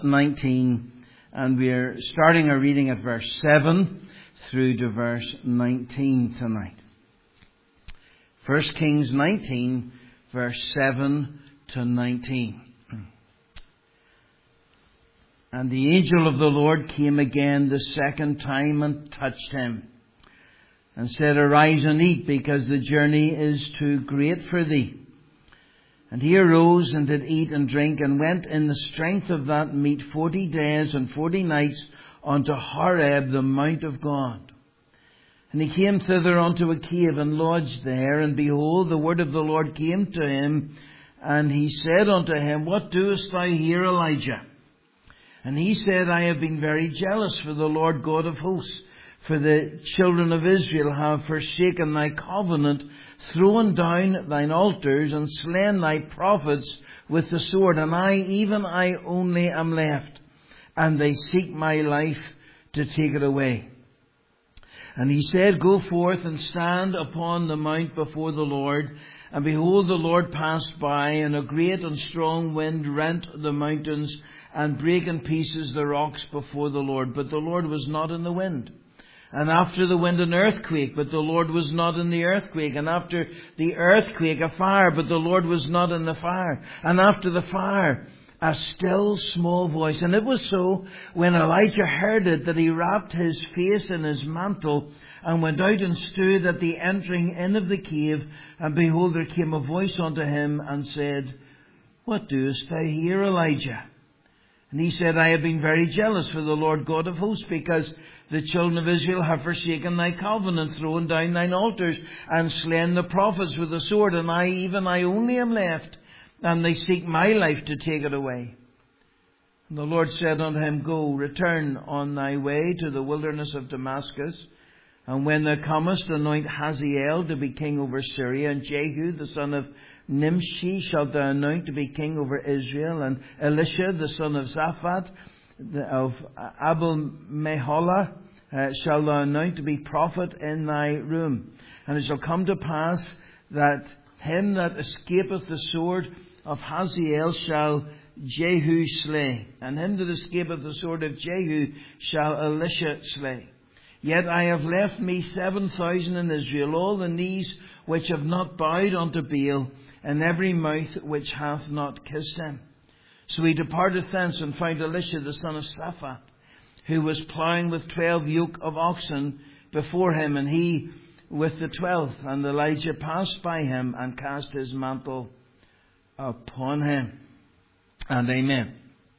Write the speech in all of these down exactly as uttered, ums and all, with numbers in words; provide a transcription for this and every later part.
nineteen, and we're starting our reading at verse seven through to verse nineteen tonight. First Kings nineteen, verse seven to nineteen. And the angel of the Lord came again the second time and touched him, and said, Arise and eat, because the journey is too great for thee. And he arose and did eat and drink, and went in the strength of that meat forty days and forty nights unto Horeb, the mount of God. And he came thither unto a cave, and lodged there. And behold, the word of the Lord came to him, and he said unto him, What doest thou here, Elijah? And he said, I have been very jealous for the Lord God of hosts, for the children of Israel have forsaken thy covenant, thrown down thine altars, and slain thy prophets with the sword. And I, even I only, am left, and they seek my life to take it away. And he said, Go forth and stand upon the mount before the Lord. And behold, the Lord passed by, and a great and strong wind rent the mountains, and brake in pieces the rocks before the Lord. But the Lord was not in the wind. And after the wind an earthquake, but the Lord was not in the earthquake. And after the earthquake a fire, but the Lord was not in the fire. And after the fire a still small voice. And it was so, when Elijah heard it, that he wrapped his face in his mantle, and went out and stood at the entering in of the cave. And behold, there came a voice unto him, and said, What doest thou here, Elijah? And he said, I have been very jealous for the Lord God of hosts, because the children of Israel have forsaken thy covenant, thrown down thine altars, and slain the prophets with the sword. And I, even I only, am left, and they seek my life to take it away. And the Lord said unto him, Go, return on thy way to the wilderness of Damascus. And when thou comest, anoint Hazael to be king over Syria, and Jehu the son of Nimshi shalt thou anoint to be king over Israel, and Elisha the son of Zaphat of Abel Meholah uh, shalt thou anoint to be prophet in thy room. And it shall come to pass that him that escapeth the sword of Hazael shall Jehu slay, and him that escapeth the sword of Jehu shall Elisha slay. Yet I have left me seven thousand in Israel, all the knees which have not bowed unto Baal, and every mouth which hath not kissed him. So he departed thence, and found Elisha the son of Shaphat, who was plowing with twelve yoke of oxen before him, and he with the twelfth. And Elijah passed by him, and cast his mantle upon him. And amen.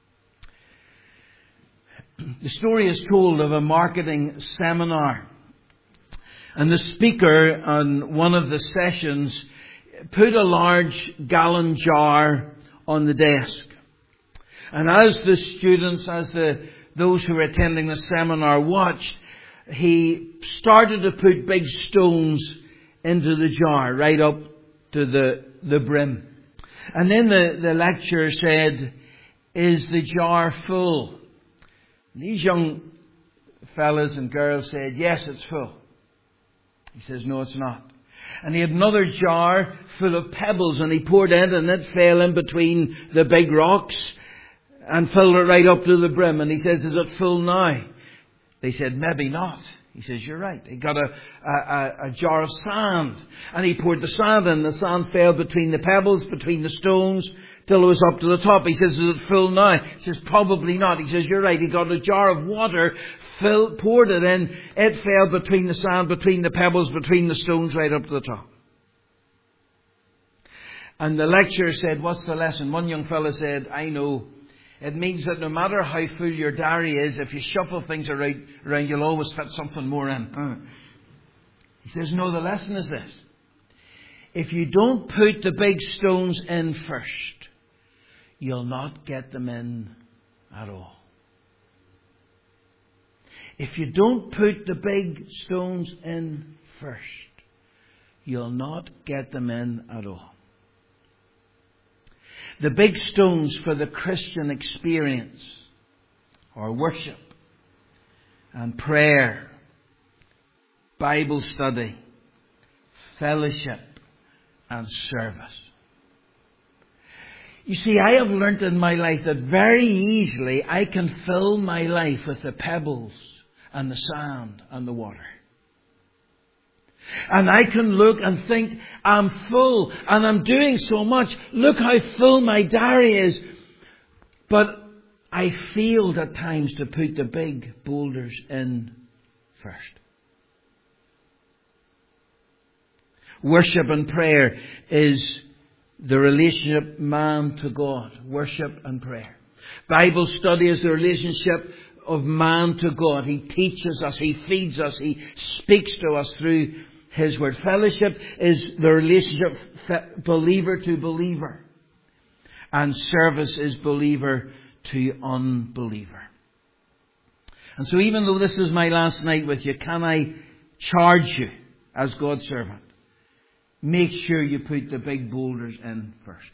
The story is told of a marketing seminar. And the speaker on one of the sessions put a large gallon jar on the desk. And as the students, as the those who were attending the seminar watched, he started to put big stones into the jar, right up to the, the brim. And then the, the lecturer said, Is the jar full? And these young fellas and girls said, Yes, it's full. He says, No, it's not. And he had another jar full of pebbles, and he poured it, and it fell in between the big rocks and filled it right up to the brim. And he says, Is it full now? They said, Maybe not. He says, You're right. He got a, a, a jar of sand, and he poured the sand in. The sand fell between the pebbles, between the stones, till it was up to the top. He says, Is it full now? He says, Probably not. He says, You're right. He got a jar of water, filled, poured it in. It fell between the sand, between the pebbles, between the stones, right up to the top. And the lecturer said, What's the lesson? One young fellow said, I know. It means that no matter how full your diary is, if you shuffle things around, around you'll always fit something more in. He says, No, the lesson is this. If you don't put the big stones in first, you'll not get them in at all. If you don't put the big stones in first, you'll not get them in at all. The big stones for the Christian experience are worship and prayer, Bible study, fellowship and service. You see, I have learnt in my life that very easily I can fill my life with the pebbles and the sand and the water. And I can look and think, I'm full and I'm doing so much. Look how full my diary is. But I failed at times to put the big boulders in first. Worship and prayer is the relationship man to God. Worship and prayer. Bible study is the relationship of man to God. He teaches us, He feeds us, He speaks to us through His Word. Fellowship is the relationship believer to believer. And service is believer to unbeliever. And so even though this is my last night with you, can I charge you as God's servant? Make sure you put the big boulders in first.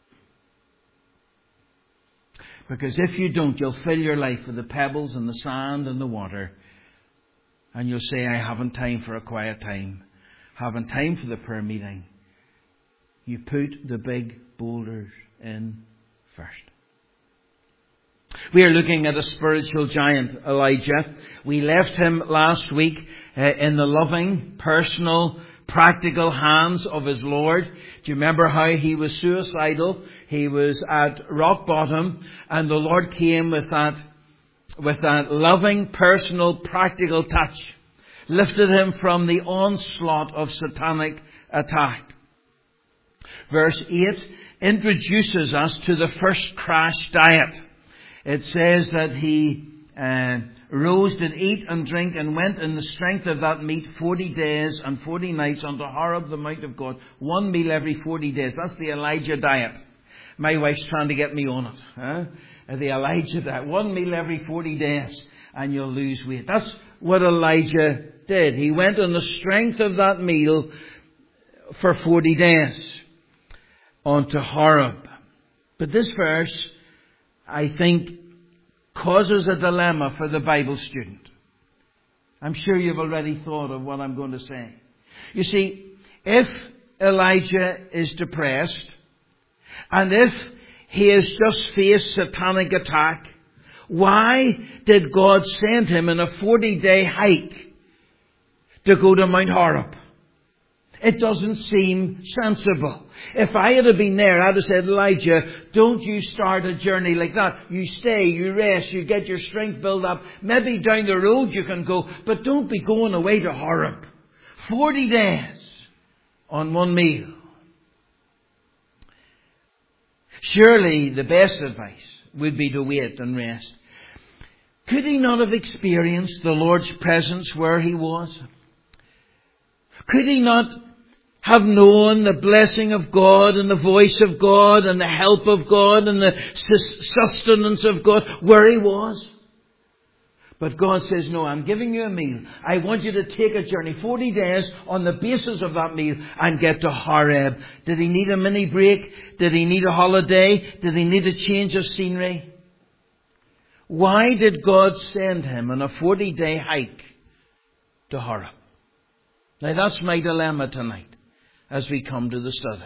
Because if you don't, you'll fill your life with the pebbles and the sand and the water. And you'll say, I haven't time for a quiet time. Haven't time for the prayer meeting. You put the big boulders in first. We are looking at a spiritual giant, Elijah. We left him last week uh, in the loving, personal, practical hands of his Lord. Do you remember how he was suicidal? He was at rock bottom, and the Lord came with that, with that loving, personal, practical touch. Lifted him from the onslaught of satanic attack. Verse eight introduces us to the first crash diet. It says that he uh, rose, did eat and drink, and went in the strength of that meat forty days and forty nights unto Horeb, the mount of God. One meal every forty days. That's the Elijah diet. My wife's trying to get me on it. Huh? The Elijah diet. One meal every forty days and you'll lose weight. That's what Elijah did. He went on the strength of that meal for forty days onto Horeb. But this verse, I think, causes a dilemma for the Bible student. I'm sure you've already thought of what I'm going to say. You see, if Elijah is depressed, and if he has just faced satanic attack, why did God send him in a forty-day hike to go to Mount Horeb? It doesn't seem sensible. If I had been there, I'd have said, Elijah, don't you start a journey like that. You stay, you rest, you get your strength built up. Maybe down the road you can go, but don't be going away to Horeb. Forty days on one meal. Surely the best advice would be to wait and rest. Could he not have experienced the Lord's presence where he was? Could he not have known the blessing of God and the voice of God and the help of God and the sustenance of God where he was? But God says, no, I'm giving you a meal. I want you to take a journey, forty days, on the basis of that meal and get to Horeb. Did he need a mini break? Did he need a holiday? Did he need a change of scenery? Why did God send him on a forty-day hike to Horeb? Now that's my dilemma tonight as we come to the study.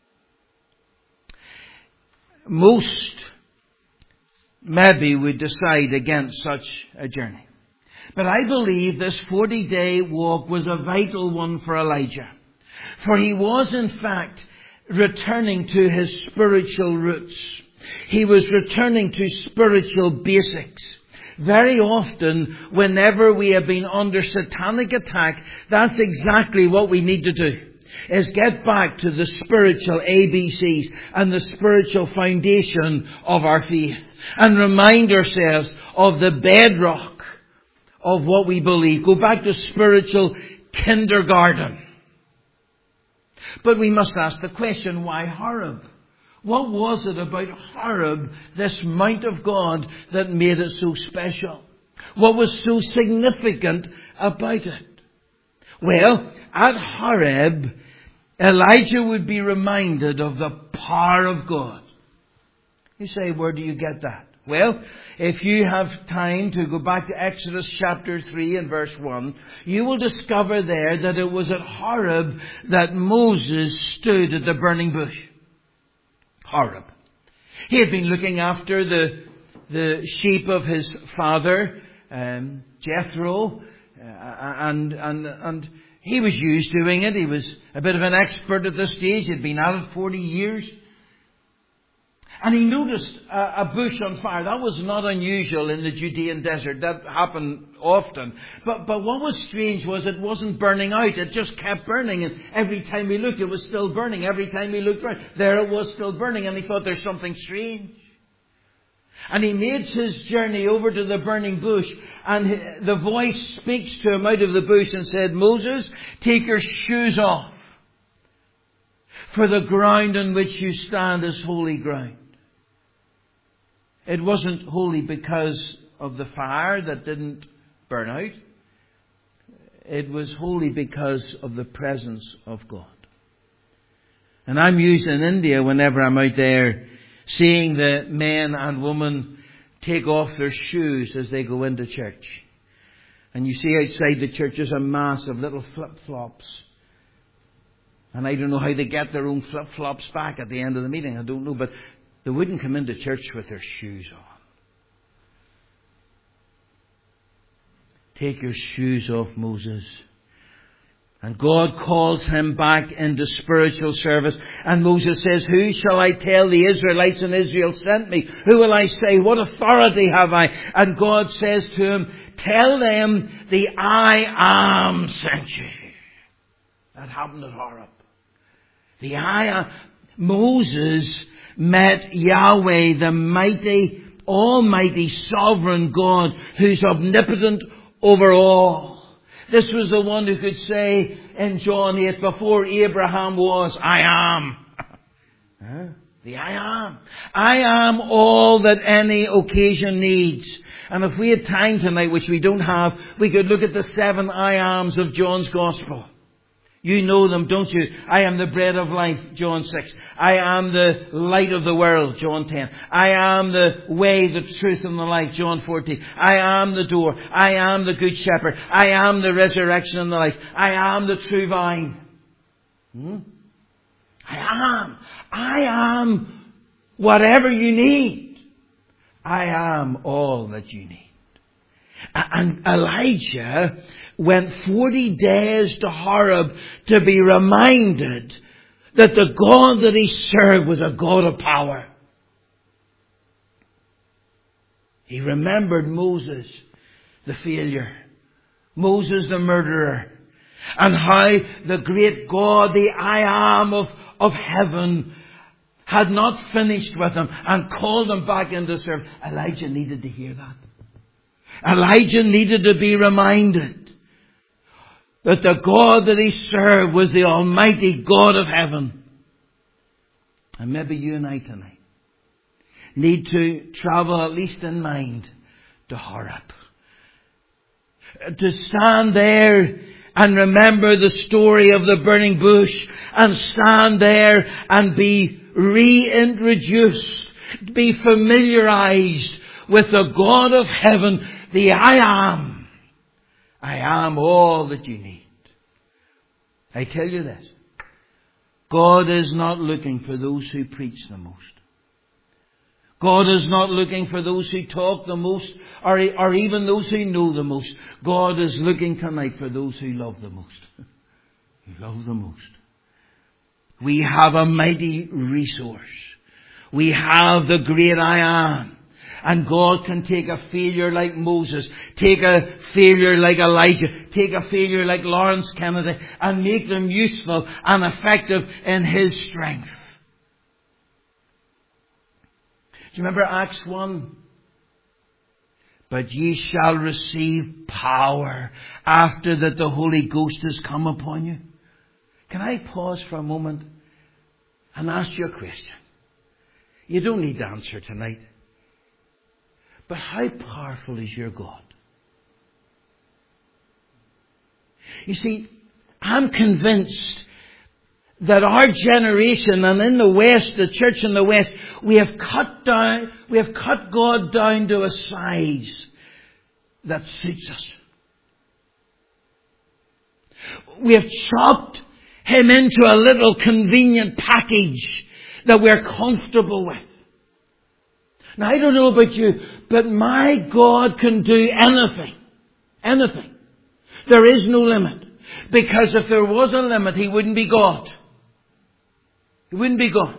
Most maybe would decide against such a journey. But I believe this forty-day walk was a vital one for Elijah. For he was in fact returning to his spiritual roots. He was returning to spiritual basics. Very often, whenever we have been under satanic attack, that's exactly what we need to do. Is get back to the spiritual A B Cs and the spiritual foundation of our faith. And remind ourselves of the bedrock of what we believe. Go back to spiritual kindergarten. But we must ask the question, why Horeb? What was it about Horeb, this mount of God, that made it so special? What was so significant about it? Well, at Horeb, Elijah would be reminded of the power of God. You say, where do you get that? Well, if you have time to go back to Exodus chapter three and verse one, you will discover there that it was at Horeb that Moses stood at the burning bush. Horeb. He had been looking after the the sheep of his father, um, Jethro, uh, and and and he was used doing it. He was a bit of an expert at this stage. He'd been at it forty years. And he noticed a, a bush on fire. That was not unusual in the Judean desert. That happened often. But but what was strange was it wasn't burning out. It just kept burning. And every time he looked, it was still burning. Every time he looked around, there it was still burning. And he thought, there's something strange. And he made his journey over to the burning bush. And the voice speaks to him out of the bush and said, Moses, take your shoes off. For the ground on which you stand is holy ground. It wasn't holy because of the fire that didn't burn out. It was holy because of the presence of God. And I'm used in India whenever I'm out there seeing the men and women take off their shoes as they go into church. And you see outside the church there's a mass of little flip-flops. And I don't know how they get their own flip-flops back at the end of the meeting. I don't know, but they wouldn't come into church with their shoes on. Take your shoes off, Moses. And God calls him back into spiritual service. And Moses says, who shall I tell the Israelites and Israel sent me? Who will I say? What authority have I? And God says to him, tell them the I am sent you. That happened at Horeb. The I am. Moses met Yahweh, the mighty, almighty, sovereign God who's omnipotent over all. This was the one who could say in John eight, before Abraham was, I am. Huh? The I am. I am all that any occasion needs. And if we had time tonight, which we don't have, we could look at the seven I ams of John's Gospel. You know them, don't you? I am the bread of life, John six. I am the light of the world, John ten. I am the way, the truth, and the life, John fourteen. I am the door. I am the good shepherd. I am the resurrection and the life. I am the true vine. Hmm? I am. I am whatever you need. I am all that you need. And Elijah went forty days to Horeb to be reminded that the God that he served was a God of power. He remembered Moses, the failure. Moses, the murderer. And how the great God, the I am of, of heaven, had not finished with him and called him back into service. Elijah needed to hear that. Elijah needed to be reminded that the God that he served was the almighty God of heaven. And maybe you and I tonight need to travel, at least in mind, to Horeb. To stand there and remember the story of the burning bush, and stand there and be reintroduced, be familiarized with the God of heaven, the I am. I am all that you need. I tell you this. God is not looking for those who preach the most. God is not looking for those who talk the most, or, or even those who know the most. God is looking tonight for those who love the most. Who love the most. We have a mighty resource. We have the great I am. And God can take a failure like Moses, take a failure like Elijah, take a failure like Lawrence Kennedy, and make them useful and effective in His strength. Do you remember Acts one? But ye shall receive power after that the Holy Ghost has come upon you. Can I pause for a moment and ask you a question? You don't need to answer tonight. But how powerful is your God? You see, I'm convinced that our generation, and in the West, the church in the West, we have cut down, we have cut God down to a size that suits us. We have chopped Him into a little convenient package that we're comfortable with. Now, I don't know about you, but my God can do anything. Anything. There is no limit. Because if there was a limit, He wouldn't be God. He wouldn't be God.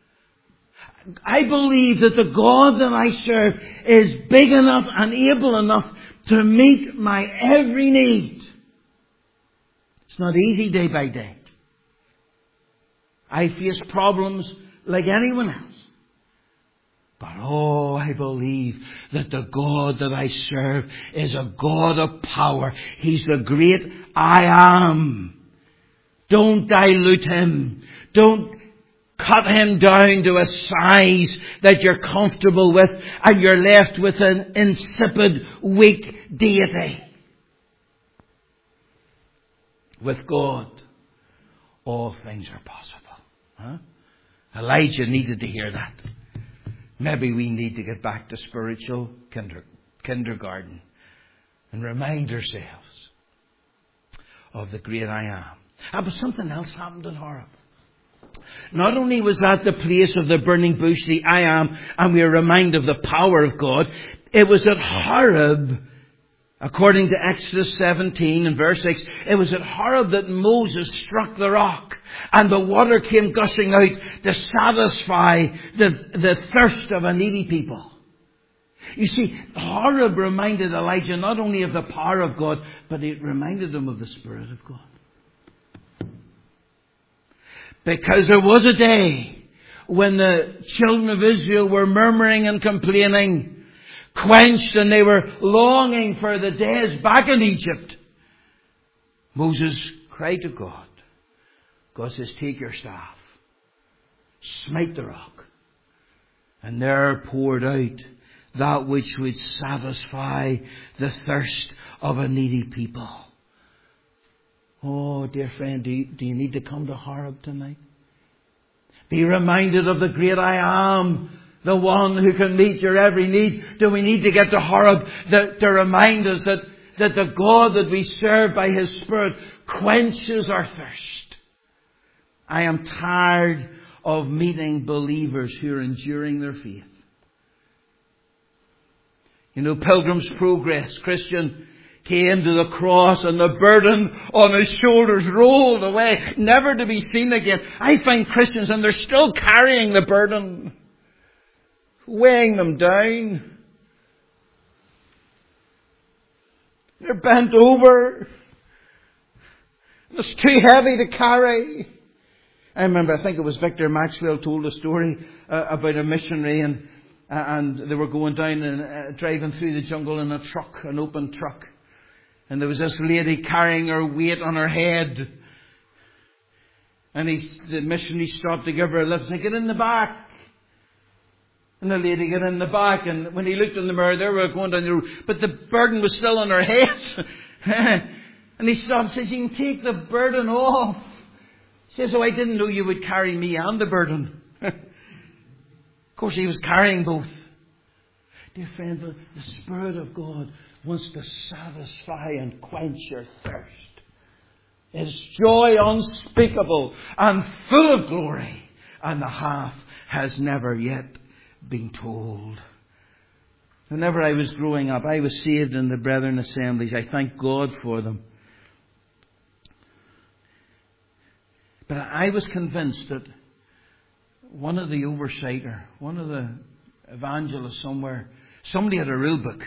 I believe that the God that I serve is big enough and able enough to meet my every need. It's not easy day by day. I face problems like anyone else. But oh, I believe that the God that I serve is a God of power. He's the great I am. Don't dilute Him. Don't cut Him down to a size that you're comfortable with and you're left with an insipid, weak deity. With God, all things are possible. Huh? Elijah needed to hear that. Maybe we need to get back to spiritual kinder, kindergarten and remind ourselves of the great I am. Ah, but something else happened in Horeb. Not only was that the place of the burning bush, the I am, and we are reminded of the power of God, it was at Horeb, according to Exodus seventeen and verse six, it was at Horeb that Moses struck the rock and the water came gushing out to satisfy the, the thirst of a needy people. You see, Horeb reminded Elijah not only of the power of God, but it reminded him of the Spirit of God. Because there was a day when the children of Israel were murmuring and complaining, quenched, and they were longing for the days back in Egypt. Moses cried to God. God says, take your staff, smite the rock, and there poured out that which would satisfy the thirst of a needy people. Oh, dear friend, do you, do you need to come to Horeb tonight? Be reminded of the great I am, the one who can meet your every need. Do we need to get to Horeb to, to remind us that, that the God that we serve by His Spirit quenches our thirst? I am tired of meeting believers who are enduring their faith. You know, Pilgrim's Progress, Christian came to the cross and the burden on his shoulders rolled away, never to be seen again. I find Christians and they're still carrying the burden, weighing them down. They're bent over. It's too heavy to carry. I remember, I think it was Victor Maxwell told a story uh, about a missionary and uh, and they were going down and uh, driving through the jungle in a truck, an open truck. And there was this lady carrying her weight on her head. And he, the missionary stopped to give her a lift and said, get in the back. And the lady got in the back. And when he looked in the mirror, they were going down the road. But the burden was still on her head. And he stopped and says, you can take the burden off. He says, oh, I didn't know you would carry me and the burden. Of course, he was carrying both. Dear friend, the, the Spirit of God wants to satisfy and quench your thirst. It's joy unspeakable and full of glory, and the half has never yet been told. Whenever I was growing up, I was saved in the Brethren Assemblies. I thank God for them. But I was convinced that one of the oversight or one of the evangelists somewhere, somebody had a rule book.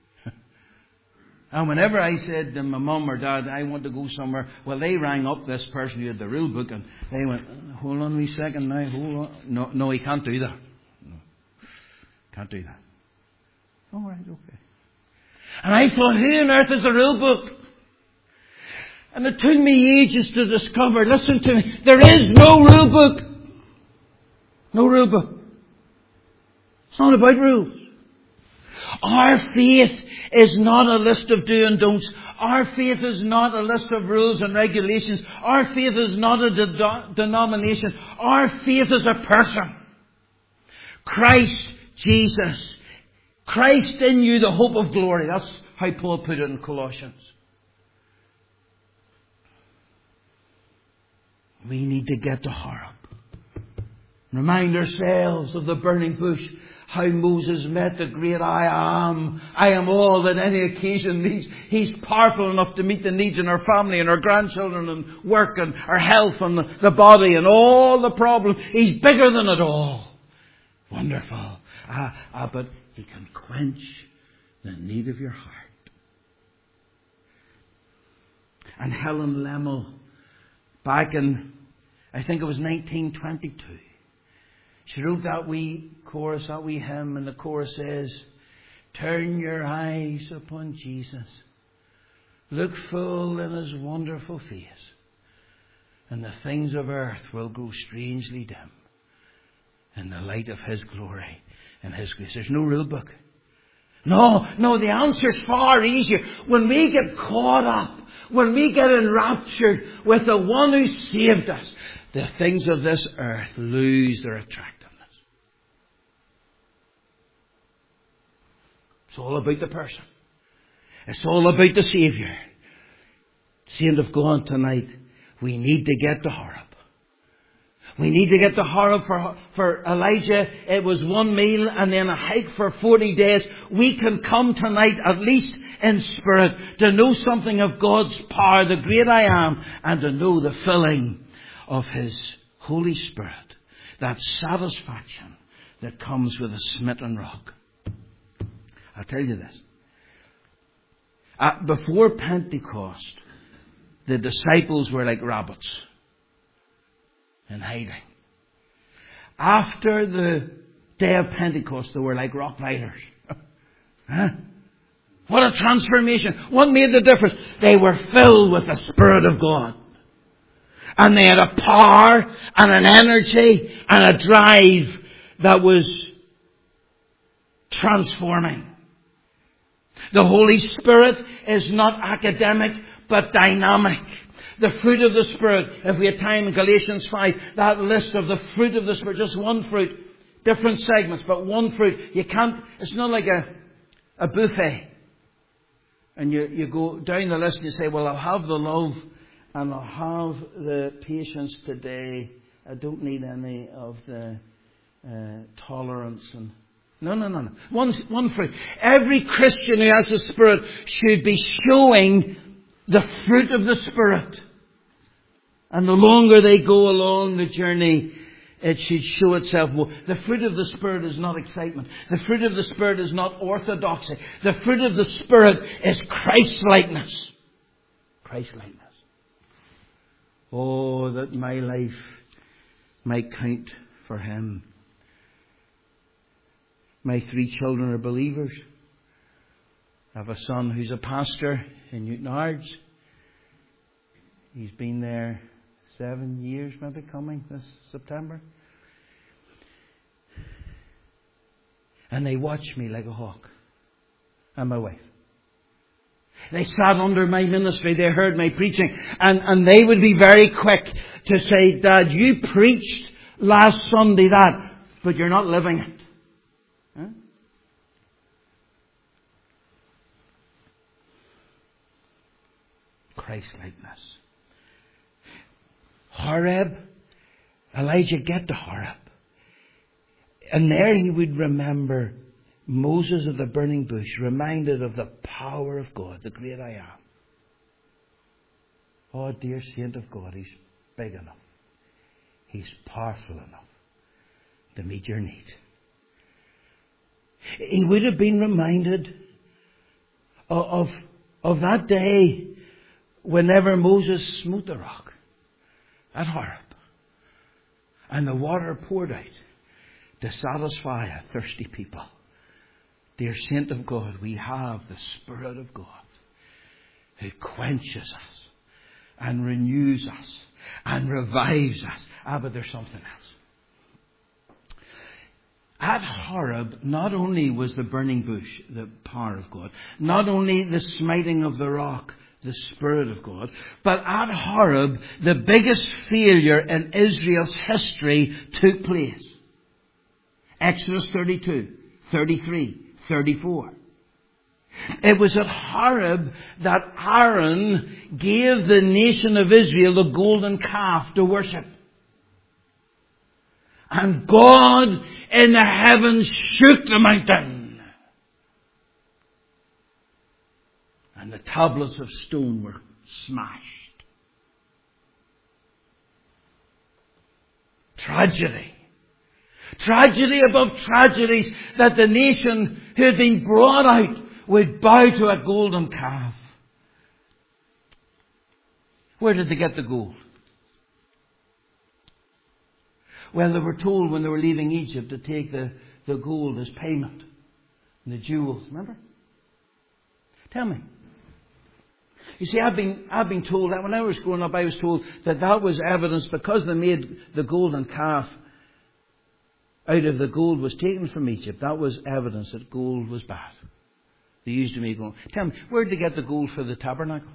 And whenever I said to my mum or dad, I want to go somewhere, well, they rang up this person who had the rule book and they went, hold on a wee second now, hold on. No, no, he can't do that. No, can't do that. All right, okay. And I thought, who on earth is the rule book? And it took me ages to discover, listen to me, there is no rule book. No rule book. It's not about rules. Our faith is not a list of do and don'ts. Our faith is not a list of rules and regulations. Our faith is not a de- denomination. Our faith is a person. Christ Jesus. Christ in you, the hope of glory. That's how Paul put it in Colossians. We need to get to Horeb. Remind ourselves of the burning bush how Moses met the great I am. I am all that any occasion needs. He's powerful enough to meet the needs in our family and our grandchildren and work and our health and the, the body and all the problems. He's bigger than it all. Wonderful. Ah, ah, but He can quench the need of your heart. And Helen Lemmel, back in, I think it was nineteen twenty-two, she wrote that wee chorus, that wee hymn, and the chorus says, turn your eyes upon Jesus, look full in His wonderful face, and the things of earth will grow strangely dim in the light of His glory and His grace. There's no rule book. No, no, the answer's far easier. When we get caught up, when we get enraptured with the one who saved us, the things of this earth lose their attractiveness. It's all about the person. It's all about the Saviour. Saint of God, tonight, we need to get to Horeb. We need to get to Horeb. For, for Elijah, it was one meal and then a hike for forty days. We can come tonight, at least in spirit, to know something of God's power, the great I am, and to know the filling of His Holy Spirit. That satisfaction that comes with a smitten rock. I'll tell you this. Uh, before Pentecost, the disciples were like rabbits in hiding. After the day of Pentecost, they were like Rottweilers. Huh? What a transformation. What made the difference? They were filled with the Spirit of God. And they had a power and an energy and a drive that was transforming. The Holy Spirit is not academic, but dynamic. The fruit of the Spirit, if we had time in Galatians five, that list of the fruit of the Spirit, just one fruit, different segments, but one fruit. You can't, it's not like a, a buffet. And you, you go down the list and you say, well, I'll have the love and I'll have the patience today. I don't need any of the uh, tolerance and No, no, no, no. One, one fruit. Every Christian who has the Spirit should be showing the fruit of the Spirit. And the longer they go along the journey, it should show itself more. The fruit of the Spirit is not excitement. The fruit of the Spirit is not orthodoxy. The fruit of the Spirit is Christ-likeness. Christ-likeness. Oh, that my life might count for Him. My three children are believers. I have a son who's a pastor in Newton Ards. He's been there seven years, maybe coming this September. And they watch me like a hawk. And my wife. They sat under my ministry. They heard my preaching. And, and they would be very quick to say, Dad, you preached last Sunday that, but you're not living it. Huh? Christ-likeness. Horeb. Elijah get to Horeb. And there he would remember Moses of the burning bush, reminded of the power of God, the great I am. Oh, dear saint of God, He's big enough. He's powerful enough to meet your need. He would have been reminded of, of, of that day whenever Moses smote the rock at Horeb. And the water poured out to satisfy a thirsty people. Dear saint of God, we have the Spirit of God who quenches us and renews us and revives us. Ah, but there's something else. At Horeb, not only was the burning bush the power of God, not only the smiting of the rock, the Spirit of God, but at Horeb, the biggest failure in Israel's history took place. Exodus thirty-two, thirty-three, thirty-four. It was at Horeb that Aaron gave the nation of Israel the golden calf to worship. And God in the heavens shook the mountain. And the tablets of stone were smashed. Tragedy. Tragedy above tragedies, that the nation who had been brought out would bow to a golden calf. Where did they get the gold? Well, they were told when they were leaving Egypt to take the, the gold as payment. And the jewels, remember? Tell me. You see, I've been, I've been told that when I was growing up, I was told that that was evidence, because they made the golden calf out of the gold was taken from Egypt. That was evidence that gold was bad. They used to make gold. Tell me, where did they get the gold for the tabernacle?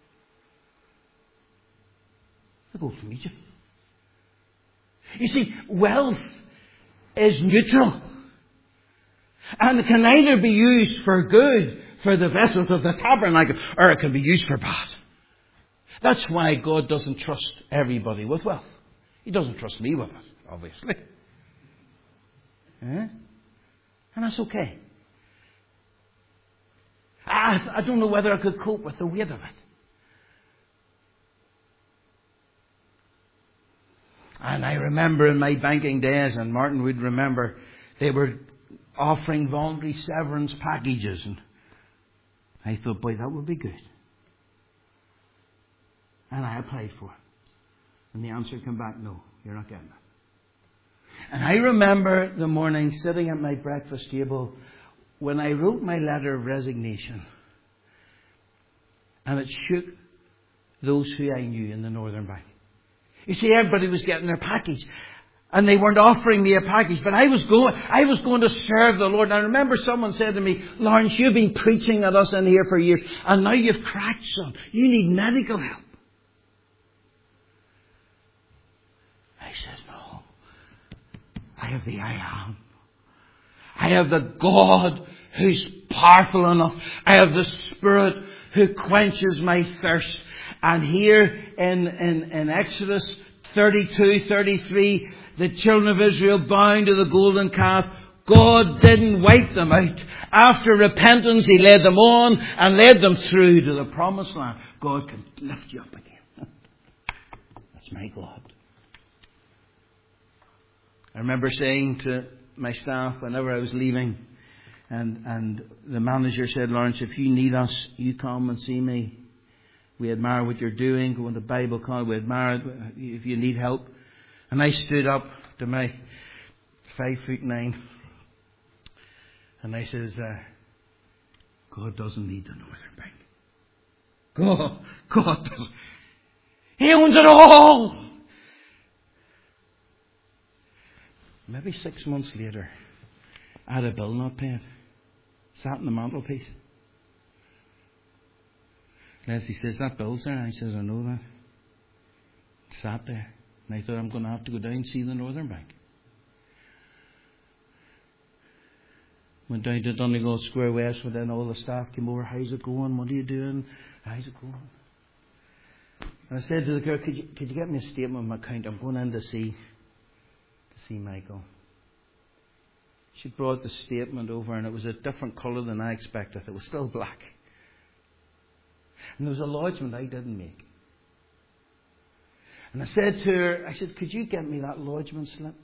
The gold from Egypt. You see, wealth is neutral. And it can either be used for good, for the vessels of the tabernacle, or it can be used for bad. That's why God doesn't trust everybody with wealth. He doesn't trust me with it, obviously. Eh? And that's okay. I, I don't know whether I could cope with the weight of it. And I remember in my banking days, and Martin would remember, they were offering voluntary severance packages. And I thought, boy, that would be good. And I applied for it. And the answer came back, no, you're not getting it. And I remember the morning sitting at my breakfast table when I wrote my letter of resignation. And it shook those who I knew in the Northern Bank. You see, everybody was getting their package. And they weren't offering me a package. But I was going, I was going to serve the Lord. And I remember someone said to me, Lawrence, you've been preaching at us in here for years. And now you've cracked, son. You need medical help. I said, no. I have the I am. I have the God who's powerful enough. I have the Spirit who quenches my thirst. And here in, in, in Exodus thirty-two, thirty-three, the children of Israel bound to the golden calf. God didn't wipe them out. After repentance, He led them on and led them through to the promised land. God can lift you up again. That's my God. I remember saying to my staff whenever I was leaving, and, and the manager said, Lawrence, if you need us, you come and see me. We admire what you're doing, going to Bible college. We admire it if you need help. And I stood up to my five foot nine. And I says, uh, God doesn't need the Northern Bank. God, God doesn't. He owns it all. Maybe six months later, I had a bill not paid. Sat in the mantelpiece. Leslie says, that bill's there. I says, I know that. It sat there. And I thought, I'm going to have to go down and see the Northern Bank. Went down to Donegal Square West, and then all the staff came over. How's it going? What are you doing? How's it going? And I said to the girl, could you, could you get me a statement of my account? I'm going in to see, to see Michael. She brought the statement over, and it was a different colour than I expected. It was still black. And there was a lodgement I didn't make. And I said to her, I said, could you get me that lodgement slip?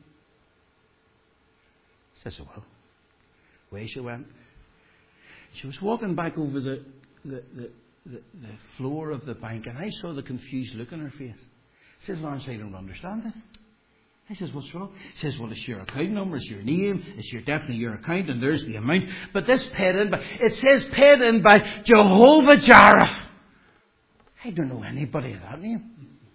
She says, well. Away she went. She was walking back over the, the, the, the, the floor of the bank, and I saw the confused look on her face. She says, Lawrence, I don't understand this. I says, what's wrong? She says, well, it's your account number, it's your name, it's your definitely your account, and there's the amount. But this paid in by, it says paid in by Jehovah Jireh. I don't know anybody of that name.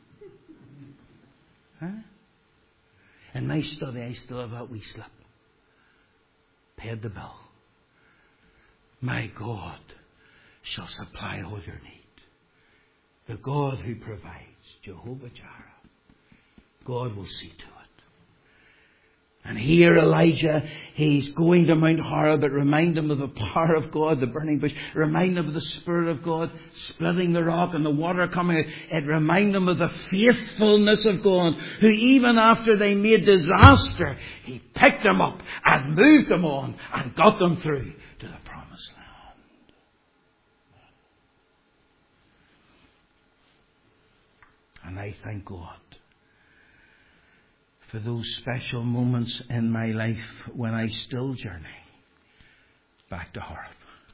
Huh? In my study, I still have that wee slip. Paid the bill. My God shall supply all your need. The God who provides, Jehovah Jireh. God will see to it. And here Elijah, he's going to Mount Horeb. It reminds him of the power of God, the burning bush. Remind him of the Spirit of God splitting the rock and the water coming out. It reminds him of the faithfulness of God, who even after they made disaster, He picked them up and moved them on and got them through to the promised land. And I thank God for those special moments in my life when I still journey back to Horeb.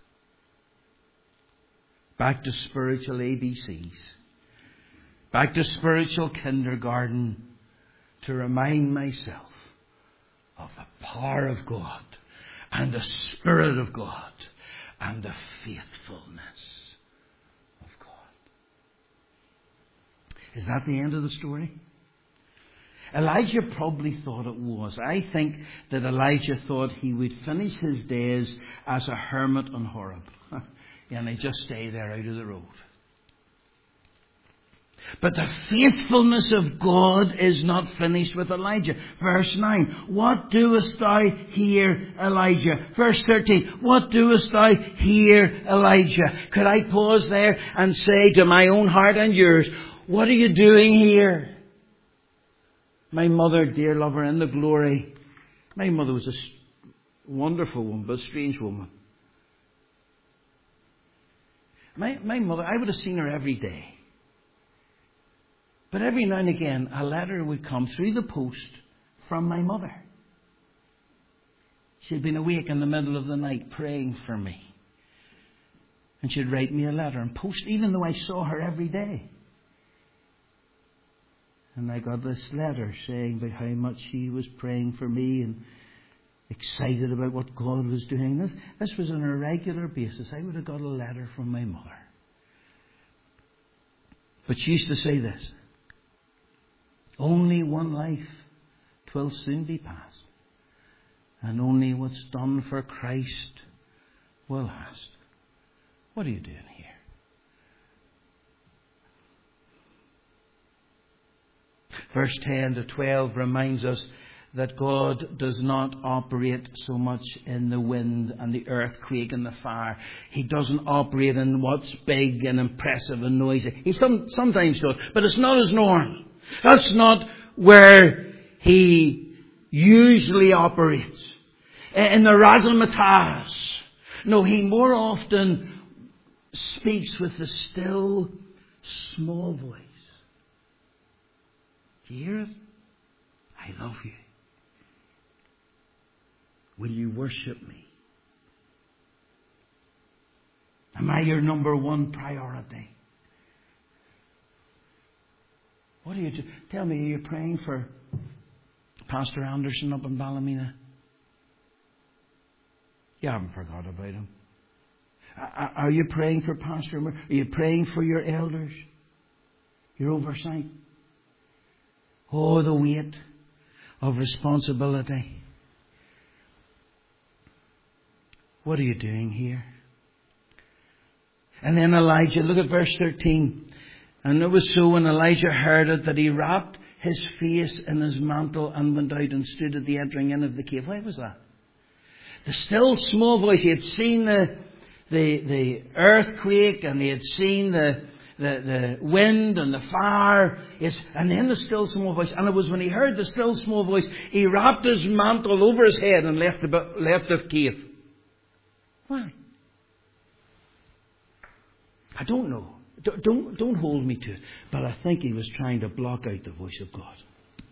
Back to spiritual A B Cs. Back to spiritual kindergarten, to remind myself of the power of God and the Spirit of God and the faithfulness of God. Is that the end of the story? Elijah probably thought it was. I think that Elijah thought he would finish his days as a hermit on Horeb. And he'd just stay there out of the road. But the faithfulness of God is not finished with Elijah. Verse nine. What doest thou here, Elijah? Verse thirteen. What doest thou here, Elijah? Could I pause there and say to my own heart and yours, what are you doing here? My mother, dear lover, in the glory. My mother was a wonderful woman, but a strange woman. My, my mother, I would have seen her every day. But every now and again, a letter would come through the post from my mother. She'd been awake in the middle of the night praying for me. And she'd write me a letter and post, even though I saw her every day. And I got this letter saying about how much she was praying for me and excited about what God was doing. This, this was on a regular basis. I would have got a letter from my mother. But she used to say this: only one life, 'twill soon be past, and only what's done for Christ will last. What are you doing here? Verse ten to twelve reminds us that God does not operate so much in the wind and the earthquake and the fire. He doesn't operate in what's big and impressive and noisy. He some, sometimes does, but it's not his norm. That's not where He usually operates. In the razzmatazz. No, He more often speaks with the still, small voice. Do you hear it? I love you. Will you worship me? Am I your number one priority? What are you do? Tell me, are you praying for Pastor Anderson up in Ballymena? You haven't forgot about him. Are you praying for Pastor? Are you praying for your elders? Your oversight? Oh, the weight of responsibility. What are you doing here? And then Elijah, look at verse thirteen. And it was so when Elijah heard it that he wrapped his face in his mantle and went out and stood at the entering in of the cave. Why was that? The still small voice. He had seen the the, the earthquake and he had seen the The, the wind and the fire, is, and then the still small voice. And it was when he heard the still small voice, he wrapped his mantle over his head and left the, left the cave. Why? I don't know. Don't, don't, don't hold me to it. But I think he was trying to block out the voice of God.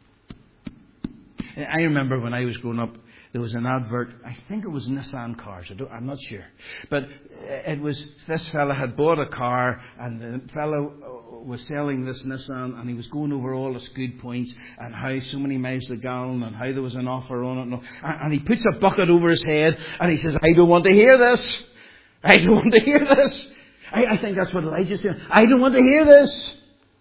I remember when I was growing up, there was an advert. I think it was Nissan cars. I don't, I'm not sure. But it was, this fella had bought a car and the fellow was selling this Nissan and he was going over all its good points and how so many miles a gallon and how there was an offer on it. And, and he puts a bucket over his head and he says, I don't want to hear this. I don't want to hear this. I, I think that's what Elijah's doing. I don't want to hear this.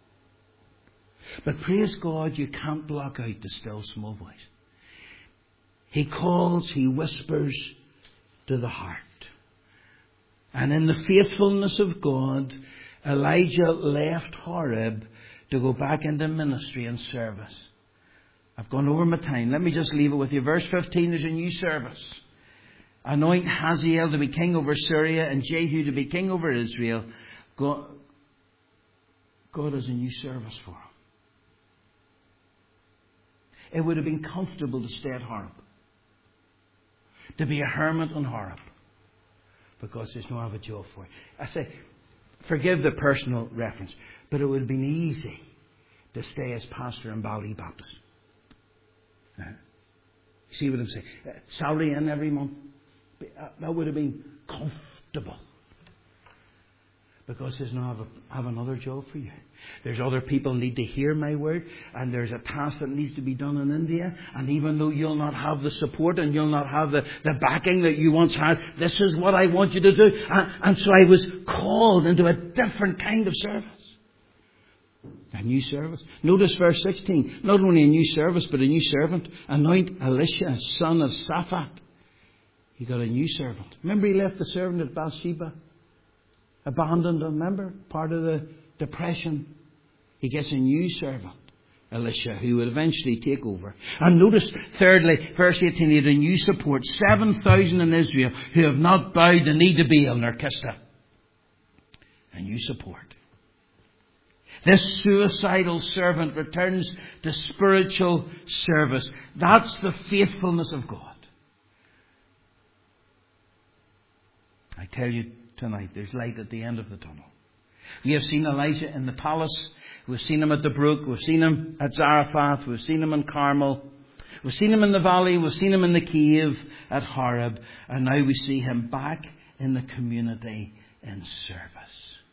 But praise God, you can't block out the still small voice. He calls, he whispers to the heart. And in the faithfulness of God, Elijah left Horeb to go back into ministry and service. I've gone over my time. Let me just leave it with you. Verse fifteen, there's a new service. Anoint Hazael to be king over Syria and Jehu to be king over Israel. God, God has a new service for him. It would have been comfortable to stay at Horeb, to be a hermit on Horeb, because there's no other job for it. I say, forgive the personal reference, but it would have been easy to stay as pastor in Bali Baptist. Uh, see what I'm saying? Uh, salary in every month. Uh, that would have been comfortable. Because there's no have, a, have another job for you. There's other people need to hear my word, and there's a task that needs to be done in India. And even though you'll not have the support and you'll not have the, the backing that you once had, this is what I want you to do. And, and so I was called into a different kind of service. A new service. Notice verse sixteen. Not only a new service, but a new servant. Anoint Elisha, son of Shaphat. He got a new servant. Remember he left the servant at Bathsheba? Abandoned him, remember? Part of the depression. He gets a new servant, Elisha, who will eventually take over. And notice, thirdly, verse eighteen, he had a new support. seven thousand in Israel who have not bowed the knee to Baal nor kissed him. A new support. This suicidal servant returns to spiritual service. That's the faithfulness of God. I tell you tonight, there's light at the end of the tunnel. We have seen Elijah in the palace. We've seen him at the brook. We've seen him at Zarephath. We've seen him in Carmel. We've seen him in the valley. We've seen him in the cave at Horeb. And now we see him back in the community in service.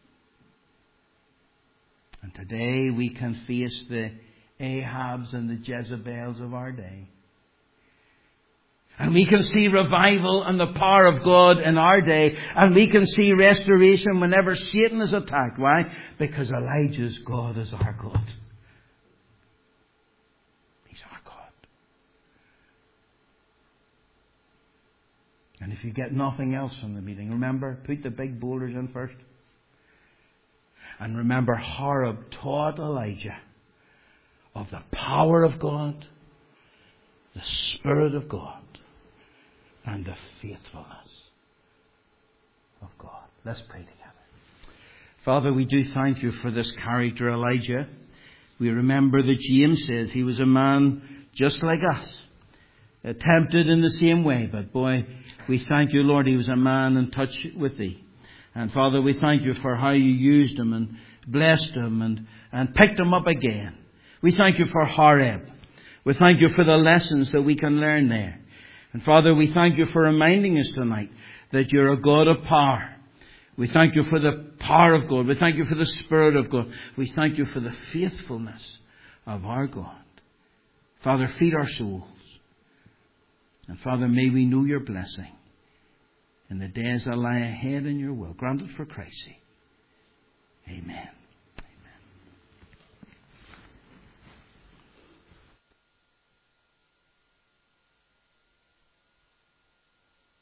And today we can face the Ahabs and the Jezebels of our day. And we can see revival and the power of God in our day. And we can see restoration whenever Satan is attacked. Why? Because Elijah's God is our God. He's our God. And if you get nothing else from the meeting, remember, put the big boulders in first. And remember, Horeb taught Elijah of the power of God, the Spirit of God, and the faithfulness of God. Let's pray together. Father, we do thank you for this character, Elijah. We remember that James says he was a man just like us, tempted in the same way. But boy, we thank you, Lord, he was a man in touch with thee. And Father, we thank you for how you used him and blessed him and, and picked him up again. We thank you for Horeb. We thank you for the lessons that we can learn there. And Father, we thank you for reminding us tonight that you're a God of power. We thank you for the power of God. We thank you for the Spirit of God. We thank you for the faithfulness of our God. Father, feed our souls. And Father, may we know your blessing in the days that lie ahead in your will. Grant it for Christ's sake. Amen.